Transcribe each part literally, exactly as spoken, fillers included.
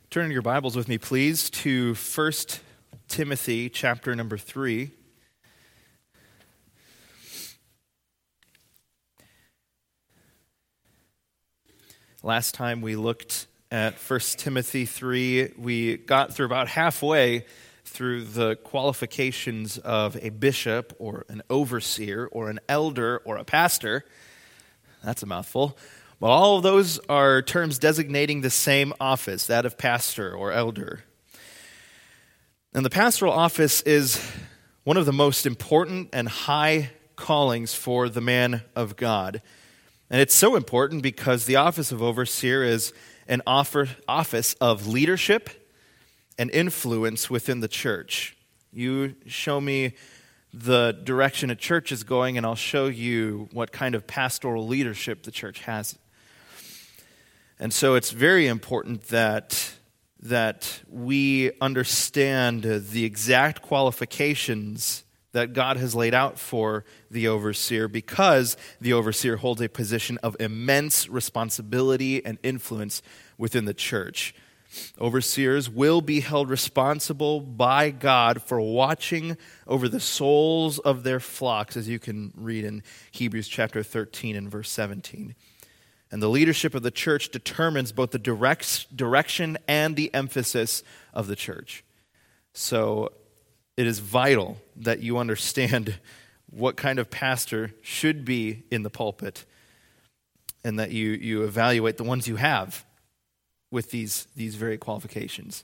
Turn your Bibles with me, please, to First Timothy chapter number three. Last time we looked at First Timothy three, we got through about halfway through the qualifications of a bishop or an overseer or an elder or a pastor. That's a mouthful. Well, all of those are terms designating the same office, that of pastor or elder. And the pastoral office is one of the most important and high callings for the man of God. And it's so important because the office of overseer is an offer, office of leadership and influence within the church. You show me the direction a church is going, and I'll show you what kind of pastoral leadership the church has. And so it's very important that, that we understand the exact qualifications that God has laid out for the overseer, because the overseer holds a position of immense responsibility and influence within the church. Overseers will be held responsible by God for watching over the souls of their flocks, as you can read in Hebrews chapter thirteen and verse seventeen. And the leadership of the church determines both the direct, direction and the emphasis of the church. So it is vital that you understand what kind of pastor should be in the pulpit, and that you, you evaluate the ones you have with these, these very qualifications.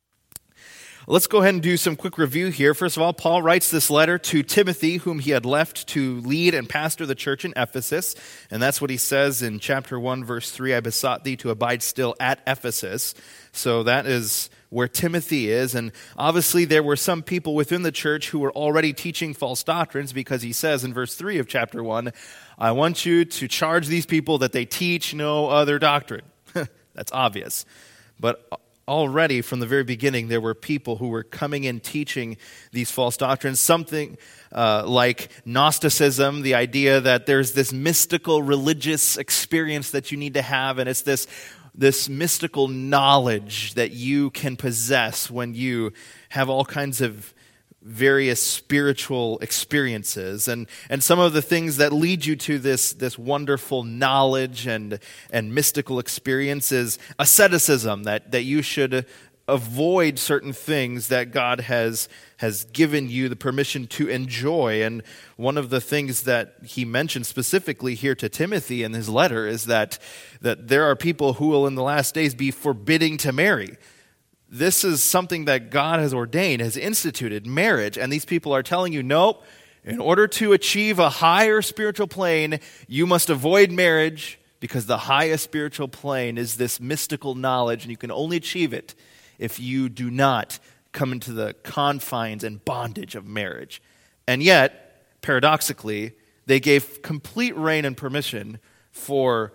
Let's go ahead and do some quick review here. First of all, Paul writes this letter to Timothy, whom he had left to lead and pastor the church in Ephesus. And that's what he says in chapter one, verse three, I besought thee to abide still at Ephesus. So that is where Timothy is. And obviously there were some people within the church who were already teaching false doctrines, because he says in verse three of chapter one, I want you to charge these people that they teach no other doctrine. That's obvious. But already from the very beginning, there were people who were coming in teaching these false doctrines, something uh, like Gnosticism, the idea that there's this mystical religious experience that you need to have, and it's this, this mystical knowledge that you can possess when you have all kinds of various spiritual experiences, and and some of the things that lead you to this this wonderful knowledge and and mystical experiences, asceticism, that that you should avoid certain things that God has has given you the permission to enjoy. And one of the things that he mentioned specifically here to Timothy in his letter is that that there are people who will in the last days be forbidding to marry. This is something that God has ordained, has instituted, marriage, and these people are telling you, nope, in order to achieve a higher spiritual plane, you must avoid marriage, because the highest spiritual plane is this mystical knowledge, and you can only achieve it if you do not come into the confines and bondage of marriage. And yet, paradoxically, they gave complete reign and permission for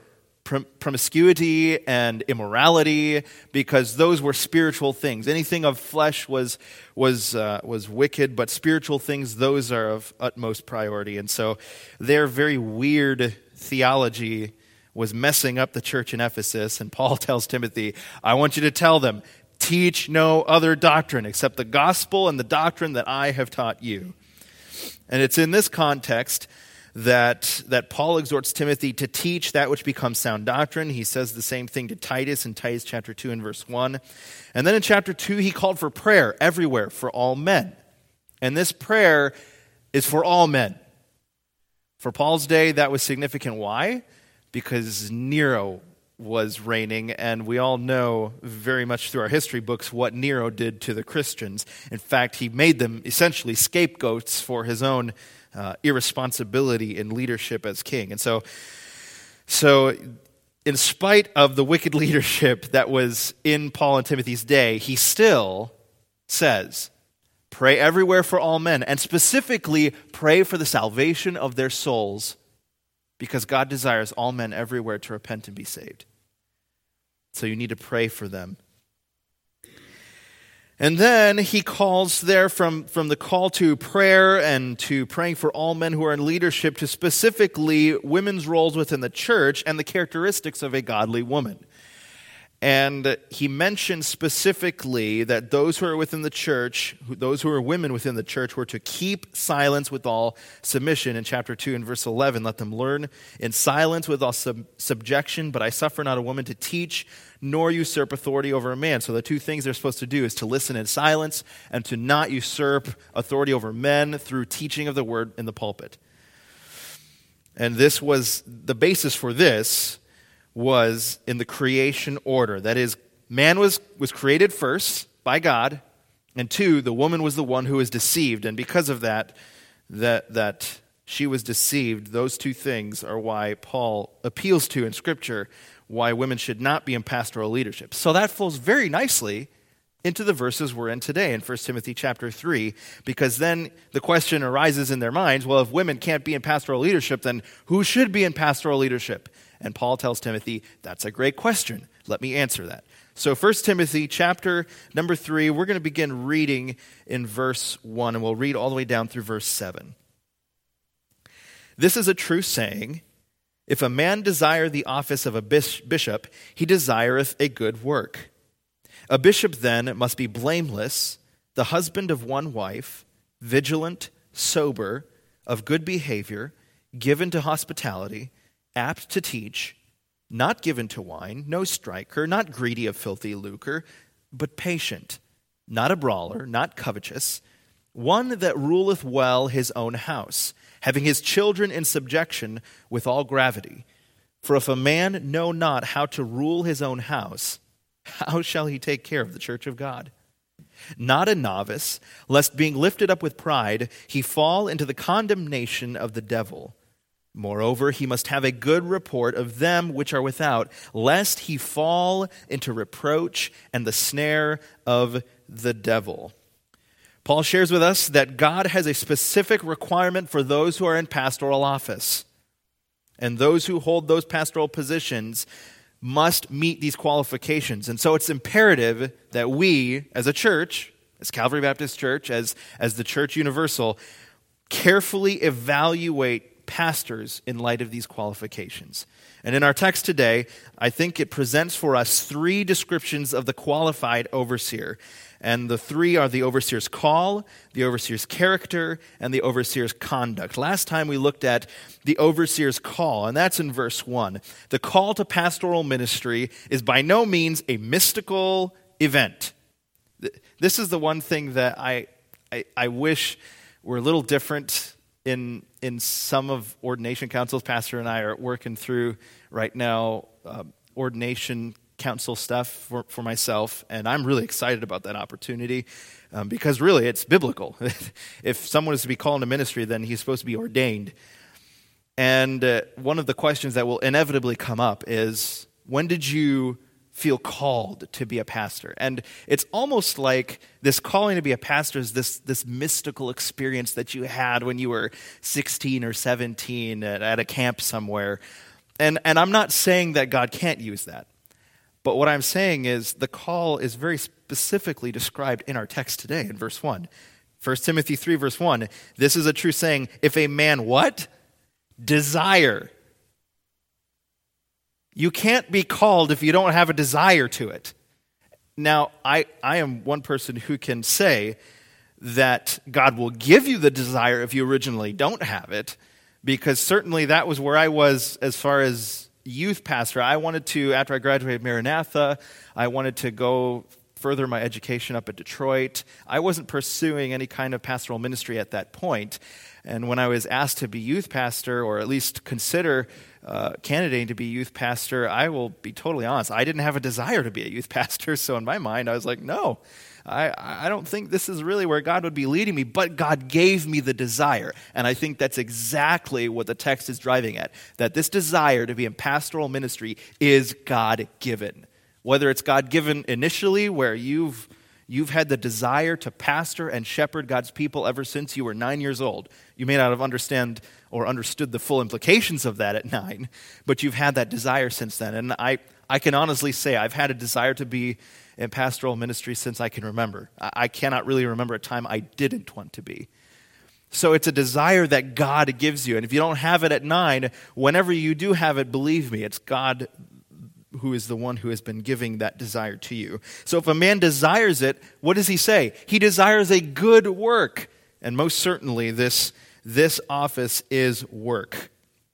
promiscuity and immorality, because those were spiritual things. Anything of flesh was was uh, was wicked, but spiritual things, those are of utmost priority. And so their very weird theology was messing up the church in Ephesus, and Paul tells Timothy, I want you to tell them, teach no other doctrine except the gospel and the doctrine that I have taught you. And it's in this context that that Paul exhorts Timothy to teach that which becomes sound doctrine. He says the same thing to Titus in Titus chapter two and verse one. And then in chapter two, he called for prayer everywhere for all men. And this prayer is for all men. For Paul's day, that was significant. Why? Because Nero was reigning, and we all know very much through our history books what Nero did to the Christians. In fact, he made them essentially scapegoats for his own Uh, irresponsibility in leadership as king. And so, so in spite of the wicked leadership that was in Paul and Timothy's day, he still says, pray everywhere for all men, and specifically pray for the salvation of their souls, because God desires all men everywhere to repent and be saved. So you need to pray for them. And then he calls there from, from the call to prayer and to praying for all men who are in leadership to specifically women's roles within the church and the characteristics of a godly woman. And he mentioned specifically that those who are within the church, those who are women within the church, were to keep silence with all submission. In chapter two and verse eleven, let them learn in silence with all sub- subjection, but I suffer not a woman to teach, nor usurp authority over a man. So the two things they're supposed to do is to listen in silence and to not usurp authority over men through teaching of the word in the pulpit. And this was, the basis for this was in the creation order. That is, man was, was created first by God, and two, the woman was the one who was deceived. And because of that, that, that she was deceived, those two things are why Paul appeals to in Scripture why women should not be in pastoral leadership. So that falls very nicely into the verses we're in today in First Timothy chapter three, because then the question arises in their minds, well, if women can't be in pastoral leadership, then who should be in pastoral leadership? And Paul tells Timothy, that's a great question. Let me answer that. So First Timothy chapter number three, we're going to begin reading in verse one, and we'll read all the way down through verse seven. This is a true saying, if a man desire the office of a bishop, he desireth a good work. A bishop then must be blameless, the husband of one wife, vigilant, sober, of good behavior, given to hospitality, apt to teach, not given to wine, no striker, not greedy of filthy lucre, but patient, not a brawler, not covetous, one that ruleth well his own house, having his children in subjection with all gravity. For if a man know not how to rule his own house, how shall he take care of the church of God? Not a novice, lest being lifted up with pride, he fall into the condemnation of the devil. Moreover, he must have a good report of them which are without, lest he fall into reproach and the snare of the devil. Paul shares with us that God has a specific requirement for those who are in pastoral office. And those who hold those pastoral positions must meet these qualifications. And so it's imperative that we, as a church, as Calvary Baptist Church, as, as the Church Universal, carefully evaluate pastors in light of these qualifications. And in our text today, I think it presents for us three descriptions of the qualified overseer. And the three are the overseer's call, the overseer's character, and the overseer's conduct. Last time we looked at the overseer's call, and that's in verse one. The call to pastoral ministry is by no means a mystical event. This is the one thing that I I, I wish were a little different in in some of ordination councils. Pastor and I are working through right now uh, ordination council stuff for, for myself, and I'm really excited about that opportunity um, because really it's biblical. If someone is to be called into ministry, then he's supposed to be ordained. And uh, one of the questions that will inevitably come up is, when did you feel called to be a pastor? And it's almost like this calling to be a pastor is this, this mystical experience that you had when you were sixteen or seventeen at, at a camp somewhere. And, and I'm not saying that God can't use that. But what I'm saying is the call is very specifically described in our text today in verse one. First Timothy three, verse one, this is a true saying, if a man what? Desire. You can't be called if you don't have a desire to it. Now, I, I am one person who can say that God will give you the desire if you originally don't have it, because certainly that was where I was as far as youth pastor. I wanted to, after I graduated Maranatha, I wanted to go further my education up at Detroit. I wasn't pursuing any kind of pastoral ministry at that point. And when I was asked to be youth pastor, or at least consider uh, candidating to be youth pastor, I will be totally honest, I didn't have a desire to be a youth pastor. So in my mind, I was like, no, I, I don't think this is really where God would be leading me, but God gave me the desire. And I think that's exactly what the text is driving at, that this desire to be in pastoral ministry is God-given. Whether it's God-given initially, where you've you've had the desire to pastor and shepherd God's people ever since you were nine years old. You may not have understand or understood the full implications of that at nine, but you've had that desire since then. And I, I can honestly say I've had a desire to be in pastoral ministry since I can remember. I, I cannot really remember a time I didn't want to be. So it's a desire that God gives you. And if you don't have it at nine, whenever you do have it, believe me, it's God who is the one who has been giving that desire to you. So if a man desires it, what does he say? He desires a good work. And most certainly this, this office is work.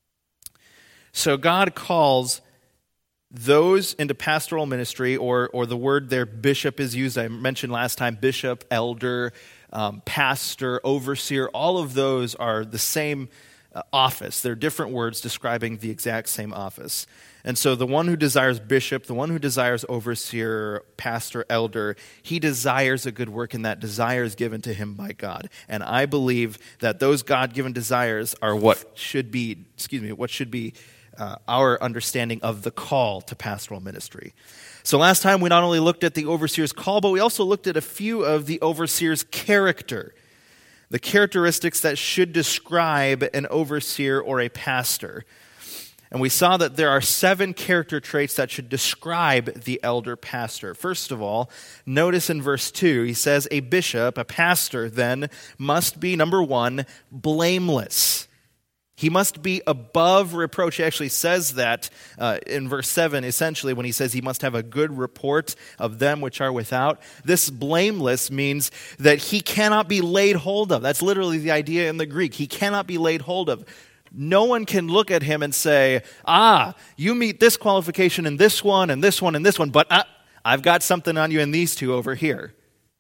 So God calls those into pastoral ministry, or or the word there, bishop, is used. I mentioned last time, bishop, elder, um, pastor, overseer, all of those are the same uh, office. They're different words describing the exact same office. And so the one who desires bishop, the one who desires overseer, pastor, elder, he desires a good work, and that desire is given to him by God. And I believe that those God-given desires are what should be, excuse me, what should be Uh, our understanding of the call to pastoral ministry. So last time we not only looked at the overseer's call, but we also looked at a few of the overseer's character, the characteristics that should describe an overseer or a pastor. And we saw that there are seven character traits that should describe the elder pastor. First of all, notice in verse two, he says, a bishop, a pastor, then, must be, number one, blameless. He must be above reproach. He actually says that uh, in verse seven, essentially, when he says he must have a good report of them which are without. This blameless means that he cannot be laid hold of. That's literally the idea in the Greek. He cannot be laid hold of. No one can look at him and say, ah, you meet this qualification in this one and this one and this one, but uh, I've got something on you in these two over here.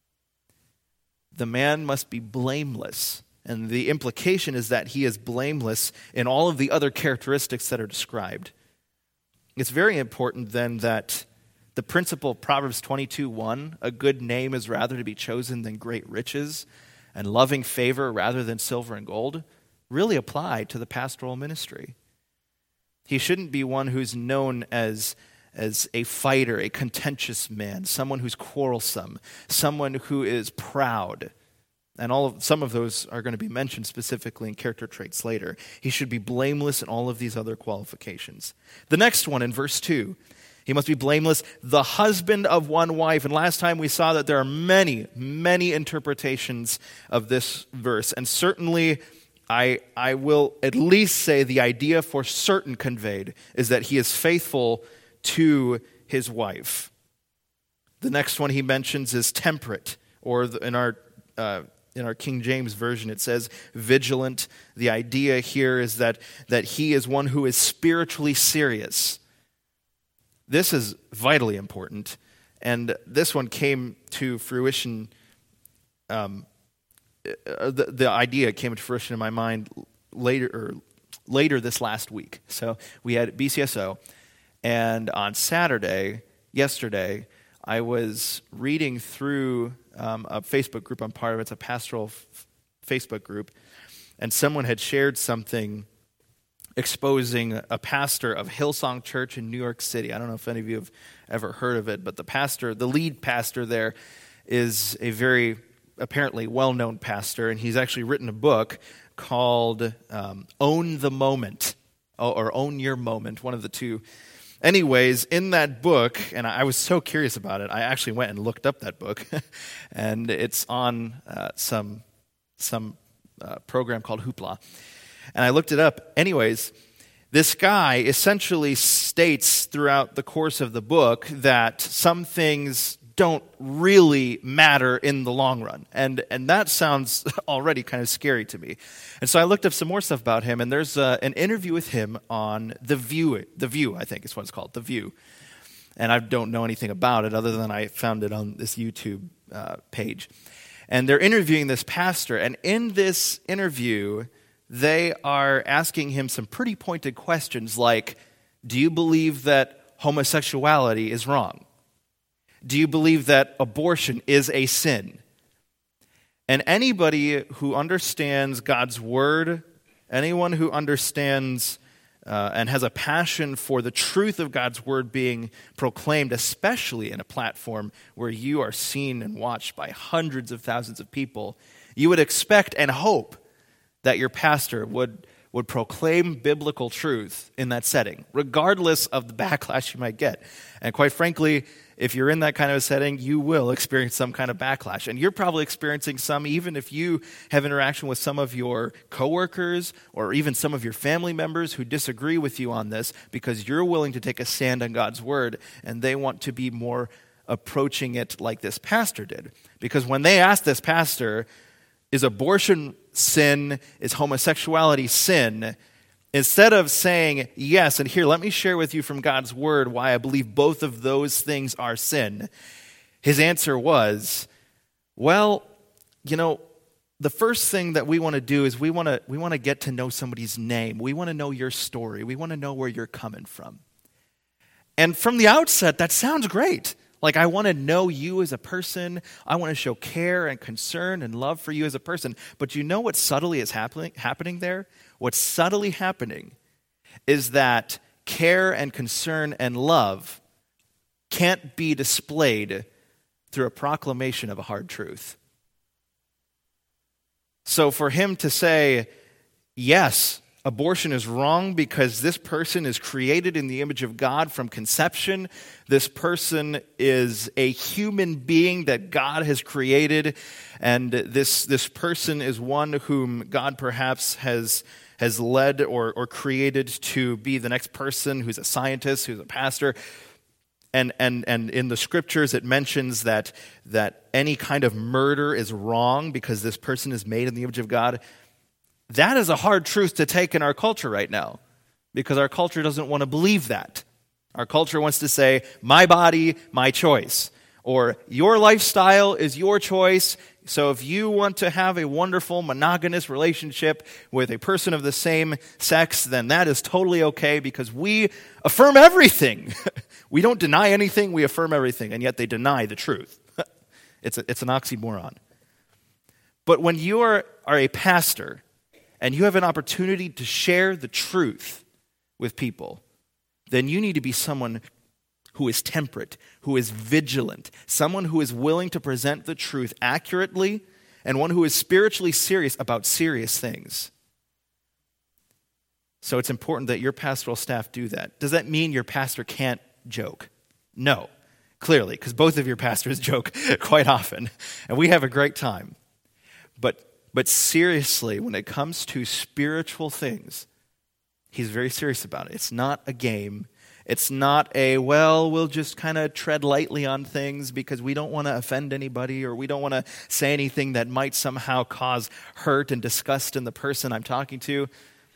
The man must be blameless. And the implication is that he is blameless in all of the other characteristics that are described. It's very important then that the principle of Proverbs twenty-two one, a good name is rather to be chosen than great riches, and loving favor rather than silver and gold, really apply to the pastoral ministry. He shouldn't be one who's known as, as a fighter, a contentious man, someone who's quarrelsome, someone who is proud. And all of, some of those are going to be mentioned specifically in character traits later. He should be blameless in all of these other qualifications. The next one in verse two, he must be blameless, the husband of one wife. And last time we saw that there are many, many interpretations of this verse. And certainly, I, I will at least say the idea for certain conveyed is that he is faithful to his wife. The next one he mentions is temperate, or the, in our uh, In our King James Version, it says vigilant. The idea here is that, that he is one who is spiritually serious. This is vitally important. And this one came to fruition, um, the, the idea came to fruition in my mind later, or later this last week. So we had B C S O, and on Saturday, yesterday, I was reading through um, a Facebook group I'm part of. It's a pastoral f- Facebook group. And someone had shared something exposing a pastor of Hillsong Church in New York City. I don't know if any of you have ever heard of it, but the pastor, the lead pastor there, is a very apparently well-known pastor, and he's actually written a book called um, Own the Moment, or Own Your Moment, one of the two. Anyways, in that book, and I was so curious about it, I actually went and looked up that book, and it's on uh, some some uh, program called Hoopla, and I looked it up. Anyways, this guy essentially states throughout the course of the book that some things don't really matter in the long run. And and that sounds already kind of scary to me. And so I looked up some more stuff about him, and there's uh, an interview with him on The View, The View, I think is what it's called, The View. And I don't know anything about it other than I found it on this YouTube uh, page. And they're interviewing this pastor, and in this interview, they are asking him some pretty pointed questions like, do you believe that homosexuality is wrong? Do you believe that abortion is a sin? And anybody who understands God's word, anyone who understands uh, and has a passion for the truth of God's word being proclaimed, especially in a platform where you are seen and watched by hundreds of thousands of people, you would expect and hope that your pastor would, would proclaim biblical truth in that setting, regardless of the backlash you might get. And quite frankly, if you're in that kind of a setting, you will experience some kind of backlash. And you're probably experiencing some even if you have interaction with some of your coworkers or even some of your family members who disagree with you on this because you're willing to take a stand on God's word and they want to be more approaching it like this pastor did. Because when they asked this pastor, is abortion sin, is homosexuality sin, instead of saying, yes, and here, let me share with you from God's word why I believe both of those things are sin, his answer was, well, you know, the first thing that we want to do is we want to we want to get to know somebody's name. We want to know your story. We want to know where you're coming from. And from the outset, that sounds great. Like, I want to know you as a person. I want to show care and concern and love for you as a person. But you know what subtly is happening, happening there? What's subtly happening is that care and concern and love can't be displayed through a proclamation of a hard truth. So for him to say, yes, abortion is wrong because this person is created in the image of God from conception. This person is a human being that God has created, and this this person is one whom God perhaps has has led or, or created to be the next person who's a scientist, who's a pastor. And and and in the scriptures it mentions that that any kind of murder is wrong because this person is made in the image of God. That is a hard truth to take in our culture right now because our culture doesn't want to believe that. Our culture wants to say, my body, my choice. Or your lifestyle is your choice. So if you want to have a wonderful monogamous relationship with a person of the same sex, then that is totally okay because we affirm everything. We don't deny anything, we affirm everything, and yet they deny the truth. It's a, it's an oxymoron. But when you are, are a pastor, and you have an opportunity to share the truth with people, then you need to be someone who is temperate, who is vigilant, someone who is willing to present the truth accurately, and one who is spiritually serious about serious things. So it's important that your pastoral staff do that. Does that mean your pastor can't joke? No, clearly, because both of your pastors joke quite often, and we have a great time. But But seriously, when it comes to spiritual things, he's very serious about it. It's not a game. It's not a, well, we'll just kind of tread lightly on things because we don't want to offend anybody or we don't want to say anything that might somehow cause hurt and disgust in the person I'm talking to.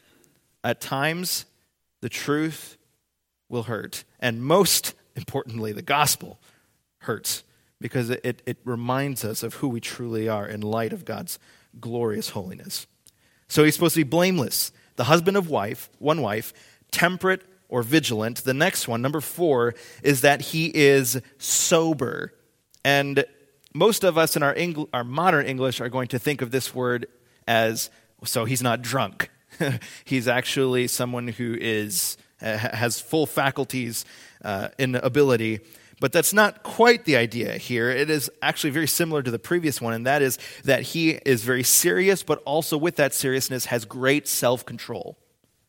At times, the truth will hurt. And most importantly, the gospel hurts because it, it, it reminds us of who we truly are in light of God's glorious holiness. So he's supposed to be blameless, the husband of wife, one wife, temperate or vigilant. The next one, number four, is that he is sober. And most of us in our Engl- our modern English are going to think of this word as, so he's not drunk. He's actually someone who is uh, has full faculties uh, in ability. But that's not quite the idea here. It is actually very similar to the previous one, and that is that he is very serious, but also with that seriousness has great self-control.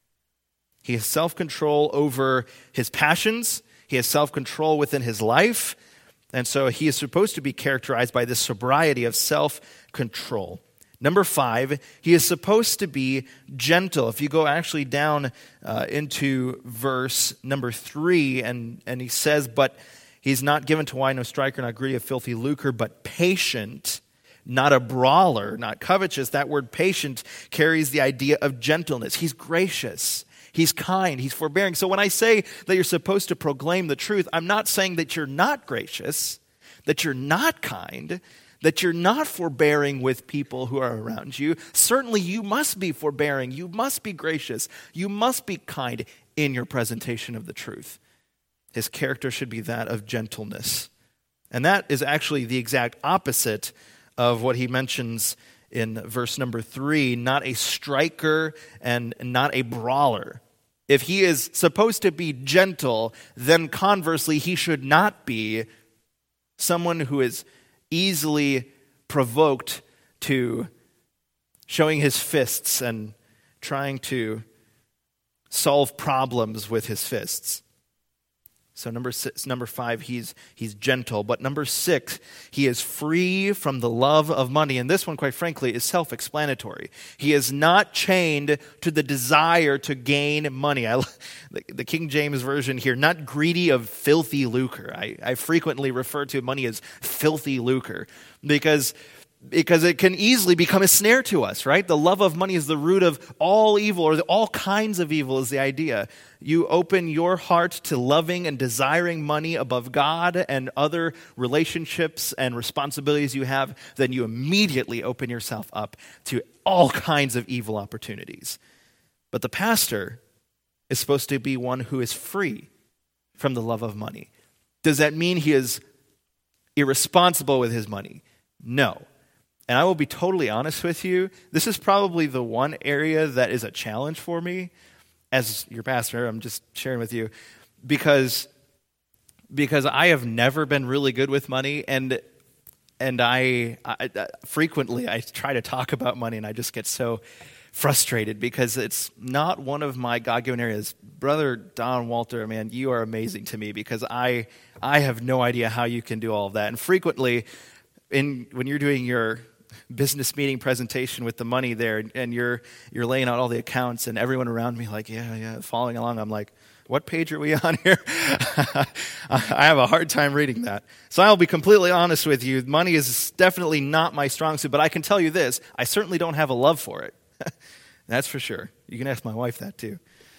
He has self-control over his passions. He has self-control within his life. And so he is supposed to be characterized by this sobriety of self-control. Number five, he is supposed to be gentle. If you go actually down uh, into verse number three, and, and he says, but he's not given to wine, no striker, not greedy of filthy lucre, but patient, not a brawler, not covetous. That word patient carries the idea of gentleness. He's gracious. He's kind. He's forbearing. So when I say that you're supposed to proclaim the truth, I'm not saying that you're not gracious, that you're not kind, that you're not forbearing with people who are around you. Certainly you must be forbearing. You must be gracious. You must be kind in your presentation of the truth. His character should be that of gentleness. And that is actually the exact opposite of what he mentions in verse number three, not a striker and not a brawler. If he is supposed to be gentle, then conversely, he should not be someone who is easily provoked to showing his fists and trying to solve problems with his fists. So number six, number five, he's he's gentle. But number six, he is free from the love of money. And this one, quite frankly, is self-explanatory. He is not chained to the desire to gain money. I, the, the King James Version here, not greedy of filthy lucre. I, I frequently refer to money as filthy lucre because Because it can easily become a snare to us, right? The love of money is the root of all evil, or the, all kinds of evil is the idea. You open your heart to loving and desiring money above God and other relationships and responsibilities you have, then you immediately open yourself up to all kinds of evil opportunities. But the pastor is supposed to be one who is free from the love of money. Does that mean he is irresponsible with his money? No. And I will be totally honest with you, this is probably the one area that is a challenge for me as your pastor. I'm just sharing with you because, because I have never been really good with money, and and I, I, I frequently I try to talk about money and I just get so frustrated because it's not one of my God-given areas. Brother Don Walter, man, you are amazing to me because I I have no idea how you can do all of that. And frequently, in when you're doing your business meeting presentation with the money there, and you're you're laying out all the accounts, and everyone around me like, yeah, yeah, following along. I'm like, what page are we on here? I have a hard time reading that. So I'll be completely honest with you. Money is definitely not my strong suit, but I can tell you this, I certainly don't have a love for it. That's for sure. You can ask my wife that too.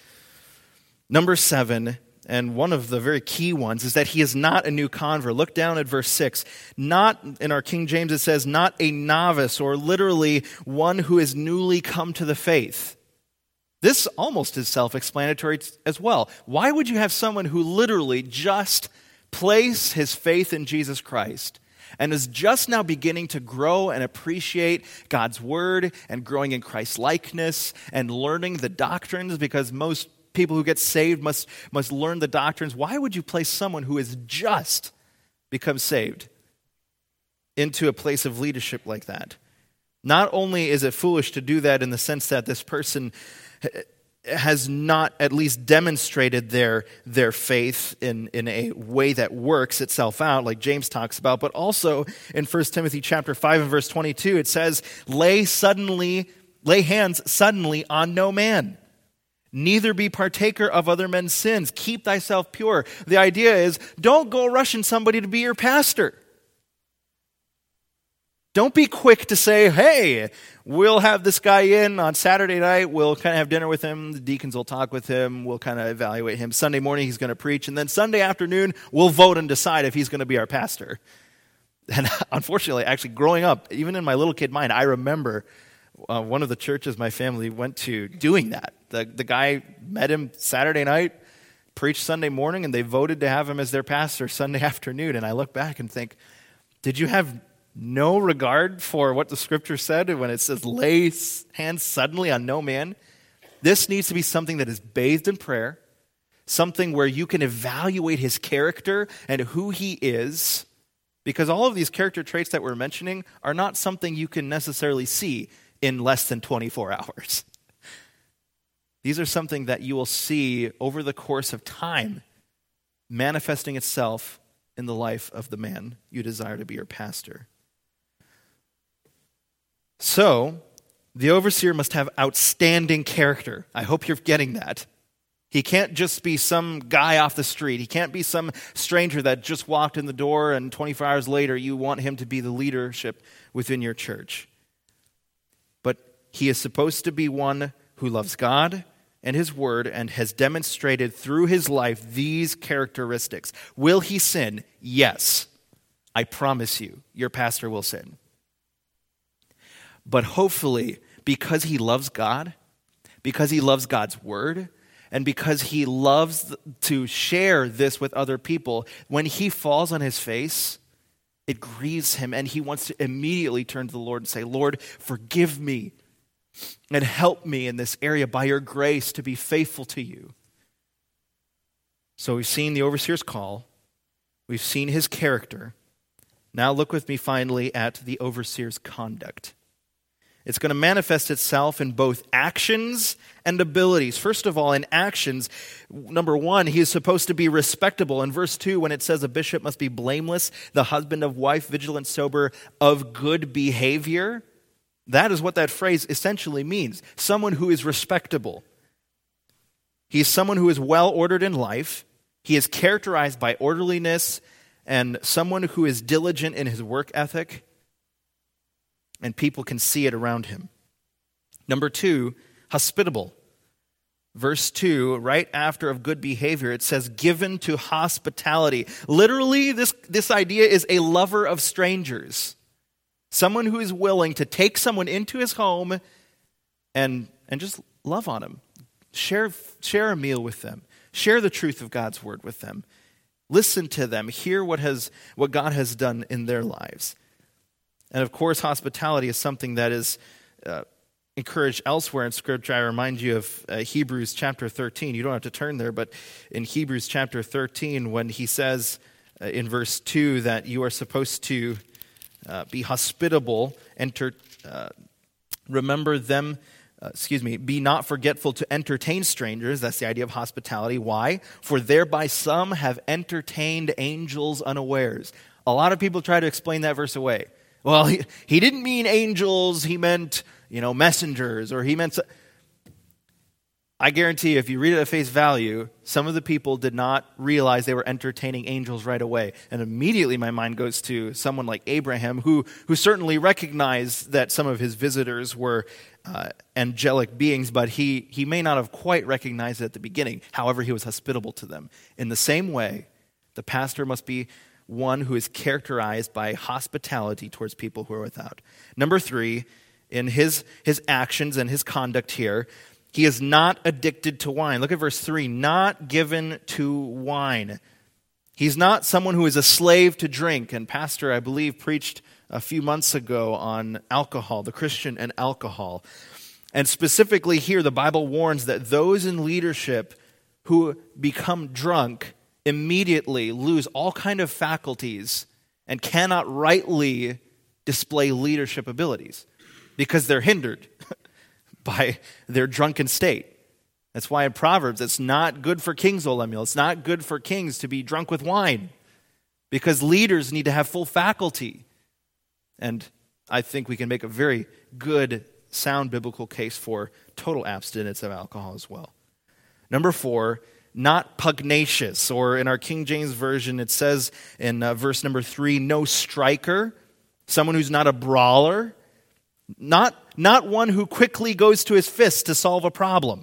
Number seven, and one of the very key ones, is that he is not a new convert. Look down at verse six. Not, in our King James it says, not a novice, or literally one who is newly come to the faith. This almost is self-explanatory as well. Why would you have someone who literally just placed his faith in Jesus Christ and is just now beginning to grow and appreciate God's word and growing in Christ's likeness and learning the doctrines, because most people who get saved must, must learn the doctrines. Why would you place someone who has just become saved into a place of leadership like that? Not only is it foolish to do that in the sense that this person has not at least demonstrated their, their faith in, in a way that works itself out, like James talks about, but also in First Timothy chapter five and verse twenty-two, it says, lay suddenly, lay hands suddenly on no man. Neither be partaker of other men's sins. Keep thyself pure. The idea is, don't go rushing somebody to be your pastor. Don't be quick to say, hey, we'll have this guy in on Saturday night. We'll kind of have dinner with him. The deacons will talk with him. We'll kind of evaluate him. Sunday morning, he's going to preach. And then Sunday afternoon, we'll vote and decide if he's going to be our pastor. And unfortunately, actually growing up, even in my little kid mind, I remember uh, one of the churches my family went to doing that. The, the guy met him Saturday night, preached Sunday morning, and they voted to have him as their pastor Sunday afternoon. And I look back and think, did you have no regard for what the scripture said when it says, lay hands suddenly on no man? This needs to be something that is bathed in prayer, something where you can evaluate his character and who he is, because all of these character traits that we're mentioning are not something you can necessarily see in less than twenty-four hours. These are something that you will see over the course of time manifesting itself in the life of the man you desire to be your pastor. So, the overseer must have outstanding character. I hope you're getting that. He can't just be some guy off the street. He can't be some stranger that just walked in the door and twenty-four hours later you want him to be the leadership within your church. But he is supposed to be one who loves God and his word and has demonstrated through his life these characteristics. Will he sin? Yes. I promise you, your pastor will sin. But hopefully, because he loves God, because he loves God's word, and because he loves to share this with other people, when he falls on his face, it grieves him, and he wants to immediately turn to the Lord and say, Lord, forgive me and help me in this area by your grace to be faithful to you. So we've seen the overseer's call. We've seen his character. Now look with me finally at the overseer's conduct. It's going to manifest itself in both actions and abilities. First of all, in actions, number one, he is supposed to be respectable. In verse two, when it says a bishop must be blameless, the husband of wife, vigilant, sober, of good behavior, that is what that phrase essentially means. Someone who is respectable. He is someone who is well-ordered in life. He is characterized by orderliness and someone who is diligent in his work ethic. And people can see it around him. Number two, hospitable. Verse two, right after of good behavior, it says given to hospitality. Literally, this, this idea is a lover of strangers. Someone who is willing to take someone into his home and, and just love on them. Share, share a meal with them. Share the truth of God's word with them. Listen to them. Hear what has what God has done in their lives. And of course, hospitality is something that is uh, encouraged elsewhere in Scripture. I remind you of uh, Hebrews chapter thirteen. You don't have to turn there, but in Hebrews chapter thirteen, when he says uh, in verse two that you are supposed to uh, be hospitable, enter, uh, remember them, uh, excuse me, be not forgetful to entertain strangers. That's the idea of hospitality. Why? For thereby some have entertained angels unawares. A lot of people try to explain that verse away. Well, he, he didn't mean angels, he meant, you know, messengers, or he meant... So- I guarantee you, if you read it at face value, some of the people did not realize they were entertaining angels right away. And immediately my mind goes to someone like Abraham, who, who certainly recognized that some of his visitors were uh, angelic beings, but he, he may not have quite recognized it at the beginning. However, he was hospitable to them. In the same way, the pastor must be one who is characterized by hospitality towards people who are without. Number three, in his, his actions and his conduct here, he is not addicted to wine. Look at verse three, not given to wine. He's not someone who is a slave to drink. And Pastor, I believe, preached a few months ago on alcohol, the Christian and alcohol. And specifically here, the Bible warns that those in leadership who become drunk immediately lose all kind of faculties and cannot rightly display leadership abilities because they're hindered by their drunken state. That's why in Proverbs it's not good for kings, O Lemuel. It's not good for kings to be drunk with wine because leaders need to have full faculty. And I think we can make a very good, sound biblical case for total abstinence of alcohol as well. Number four, not pugnacious, or in our King James Version, it says in uh, verse number three, no striker, someone who's not a brawler, not, not one who quickly goes to his fist to solve a problem.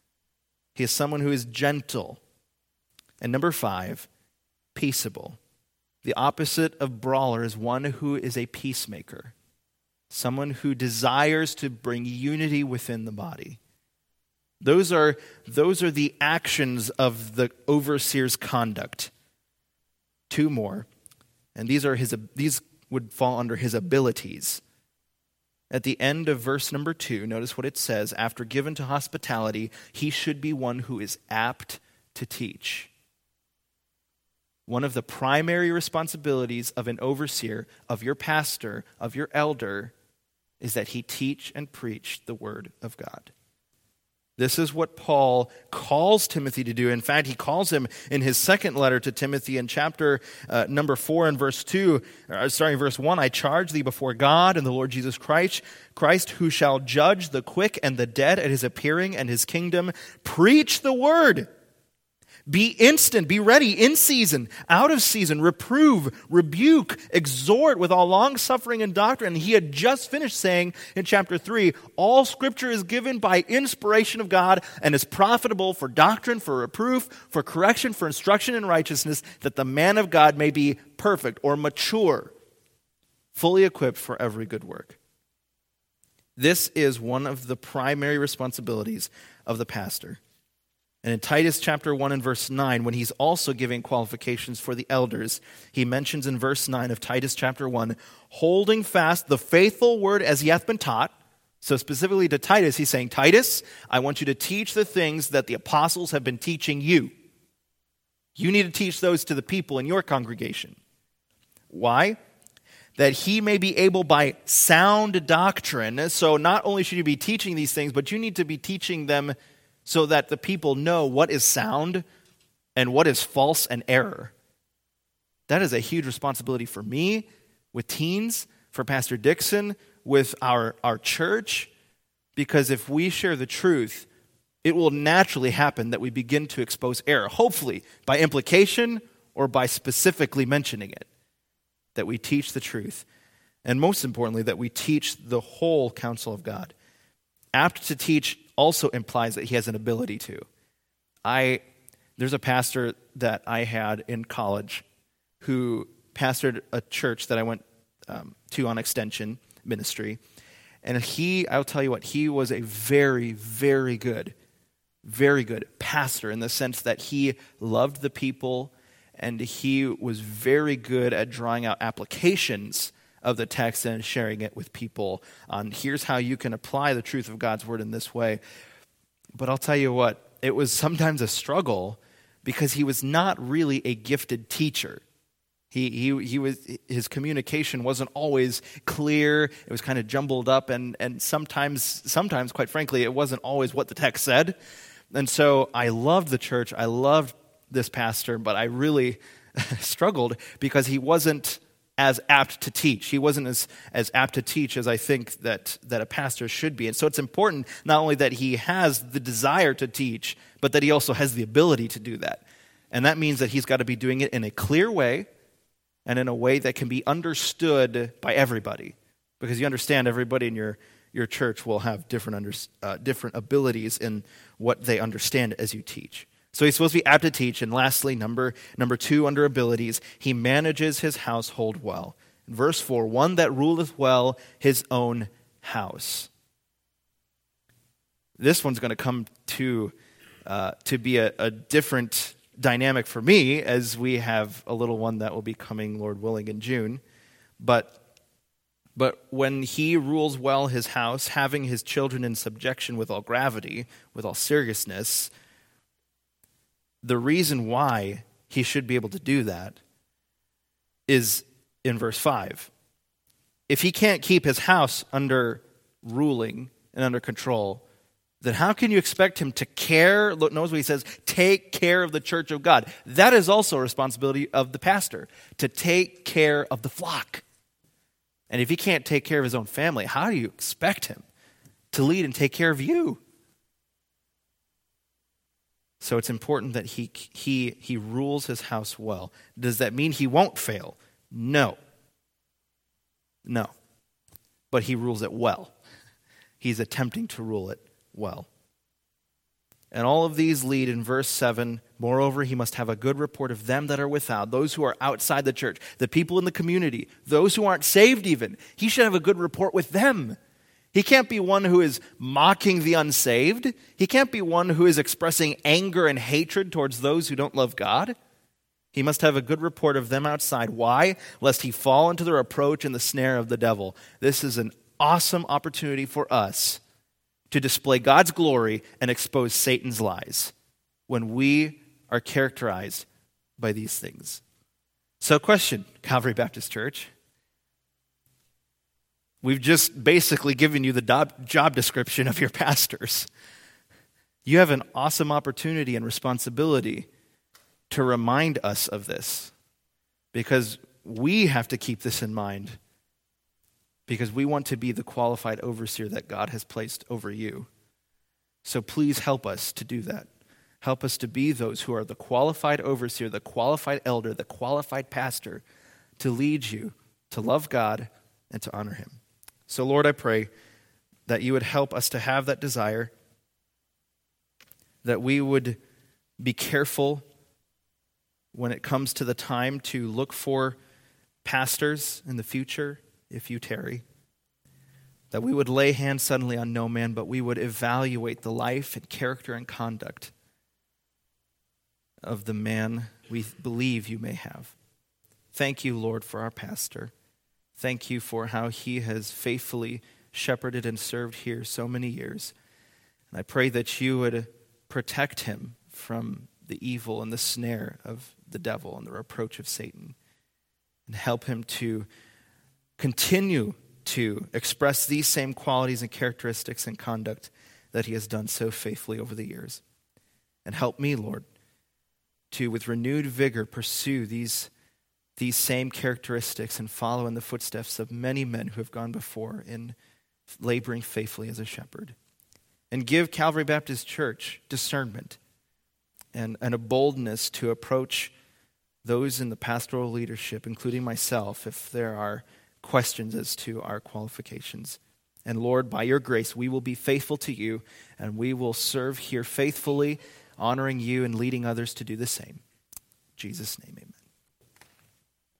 He is someone who is gentle. And number five, peaceable. The opposite of brawler is one who is a peacemaker, someone who desires to bring unity within the body. Those are, those are the actions of the overseer's conduct. Two more. And these are his these would fall under his abilities. At the end of verse number two, notice what it says. After given to hospitality, he should be one who is apt to teach. One of the primary responsibilities of an overseer, of your pastor, of your elder, is that he teach and preach the word of God. This is what Paul calls Timothy to do. In fact, he calls him in his second letter to Timothy in chapter uh, number four and verse two, uh, starting verse one, I charge thee before God and the Lord Jesus Christ, Christ who shall judge the quick and the dead at his appearing and his kingdom. Preach the word. Be instant, be ready, in season, out of season, reprove, rebuke, exhort with all long suffering and doctrine. And he had just finished saying in chapter three, all scripture is given by inspiration of God and is profitable for doctrine, for reproof, for correction, for instruction in righteousness, that the man of God may be perfect or mature, fully equipped for every good work. This is one of the primary responsibilities of the pastor. And in Titus chapter one and verse nine, when he's also giving qualifications for the elders, he mentions in verse nine of Titus chapter one, holding fast the faithful word as he hath been taught. So specifically to Titus, he's saying, Titus, I want you to teach the things that the apostles have been teaching you. You need to teach those to the people in your congregation. Why? that he may be able by sound doctrine. So not only should you be teaching these things, but you need to be teaching them so that the people know what is sound and what is false and error. That is a huge responsibility for me with teens, for Pastor Dixon, with our, our church, because if we share the truth, it will naturally happen that we begin to expose error, hopefully by implication or by specifically mentioning it, that we teach the truth, and most importantly, that we teach the whole counsel of God. Apt to teach also implies that he has an ability to. I there's a pastor that I had in college who pastored a church that I went um, to on extension ministry, and he, I'll tell you what, he was a very, very good, very good pastor in the sense that he loved the people, and he was very good at drawing out applications of the text and sharing it with people on here's how you can apply the truth of God's word in this way. But I'll tell you what, it was sometimes a struggle because he was not really a gifted teacher. He he he was his communication wasn't always clear. It was kind of jumbled up, and and sometimes sometimes quite frankly it wasn't always what the text said. And so I loved the church. I loved this pastor, but I really struggled because he wasn't as apt to teach. He wasn't as, as apt to teach as I think that, that a pastor should be. And so it's important not only that he has the desire to teach, but that he also has the ability to do that. And that means that he's got to be doing it in a clear way and in a way that can be understood by everybody. Because you understand everybody in your, your church will have different, under, uh, different abilities in what they understand as you teach. So he's supposed to be apt to teach. And lastly, number, number two, under abilities, he manages his household well. In verse four, one that ruleth well his own house. This one's going to come to, uh, to be a, a different dynamic for me as we have a little one that will be coming, Lord willing, in June. But, but when he rules well his house, having his children in subjection with all gravity, with all seriousness, the reason why he should be able to do that is in verse five. If he can't keep his house under ruling and under control, then how can you expect him to care? Look, notice what he says, take care of the church of God. That is also a responsibility of the pastor, to take care of the flock. And if he can't take care of his own family, how do you expect him to lead and take care of you? So it's important that he he he rules his house well. Does that mean he won't fail? No. No. But he rules it well. He's attempting to rule it well. And all of these lead in verse seven, moreover, he must have a good report of them that are without, those who are outside the church, the people in the community, those who aren't saved even. He should have a good report with them. He can't be one who is mocking the unsaved. He can't be one who is expressing anger and hatred towards those who don't love God. He must have a good report of them outside. Why? Lest he fall into the reproach and the snare of the devil. This is an awesome opportunity for us to display God's glory and expose Satan's lies when we are characterized by these things. So question, Calvary Baptist Church. We've just basically given you the job description of your pastors. You have an awesome opportunity and responsibility to remind us of this, because we have to keep this in mind, because we want to be the qualified overseer that God has placed over you. So please help us to do that. Help us to be those who are the qualified overseer, the qualified elder, the qualified pastor to lead you to love God and to honor him. So, Lord, I pray that you would help us to have that desire, that we would be careful when it comes to the time to look for pastors in the future, if you tarry, that we would lay hands suddenly on no man, but we would evaluate the life and character and conduct of the man we believe you may have. Thank you, Lord, for our pastor. Thank you for how he has faithfully shepherded and served here so many years. And I pray that you would protect him from the evil and the snare of the devil and the reproach of Satan, and help him to continue to express these same qualities and characteristics and conduct that he has done so faithfully over the years. And help me, Lord, to, with renewed vigor, pursue these, these same characteristics and follow in the footsteps of many men who have gone before in laboring faithfully as a shepherd. And give Calvary Baptist Church discernment and, and a boldness to approach those in the pastoral leadership, including myself, if there are questions as to our qualifications. And Lord, by your grace, we will be faithful to you, and we will serve here faithfully, honoring you and leading others to do the same. In Jesus' name, amen.